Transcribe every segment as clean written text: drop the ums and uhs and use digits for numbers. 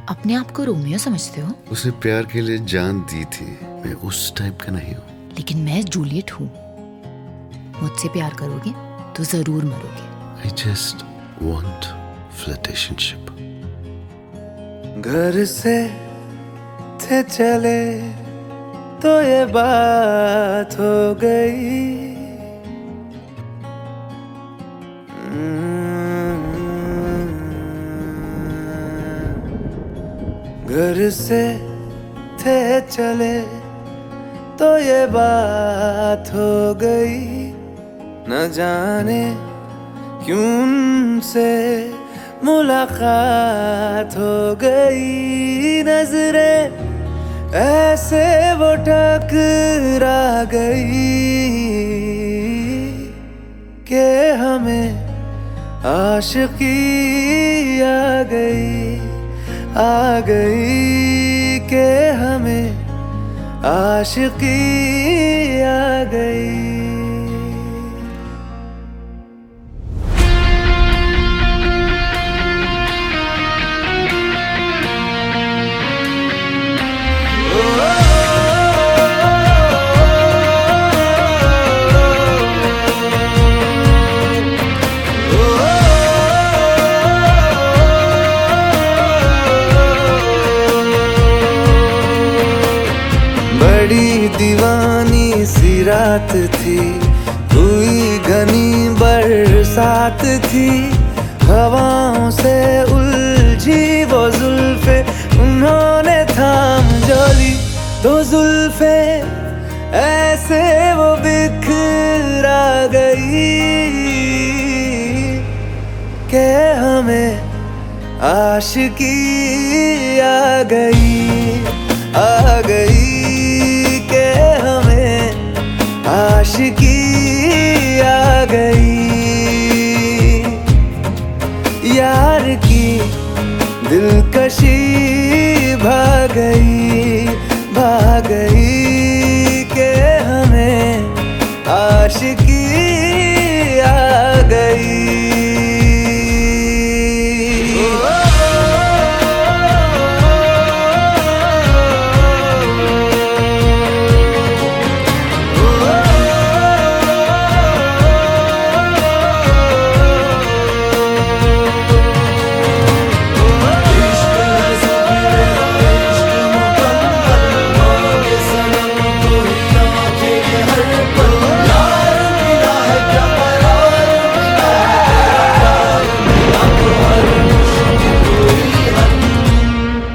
अपने आप को रोमियो समझते हो? उसने प्यार के लिए जान दी थी। मैं उस टाइप का नहीं हूँ। लेकिन मैं जूलियट हूँ। मुझसे प्यार करोगे तो जरूर मरोगे। I just want flirtationship. घर से थे चले तो ये बात हो गई। घर से थे चले तो ये बात हो गई। न जाने क्यों उनसे मुलाकात हो गई। नजरें ऐसे वो टकरा गई कि हमें आशिकी आ गई कि हमें आशिकी आ गई। बड़ी दीवानी सी रात थी, हुई घनी बरसात थी। हवाओं से उलझी वो जुल्फे उन्होंने थाम जो ली। दो जुल्फे ऐसे वो बिखरा गई कि हमें आशिकी आ गई कि हमें आशिकी आ गई। यार की दिलकशी भाग गई कि हमें आशिकी आ गई।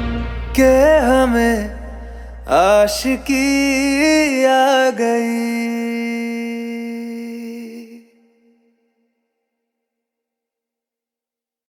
कि हमें आशिकी आ गई।